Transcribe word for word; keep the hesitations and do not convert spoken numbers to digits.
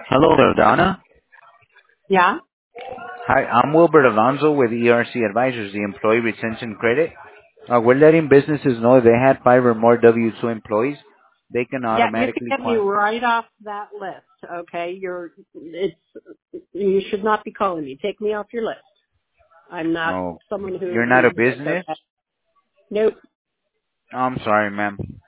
Hello there, Donna. Yeah? Hi, I'm Wilbert Alonso with E R C Advisors, the Employee Retention Credit. Uh, we're letting businesses know if they had five or more W two employees, they can Yeah, you can automatically get me qualify. right off that list, okay? You're, it's, you should not be calling me. Take me off your list. I'm not Oh, someone who you're not a needs this, business? okay? Nope. Oh, I'm sorry, ma'am.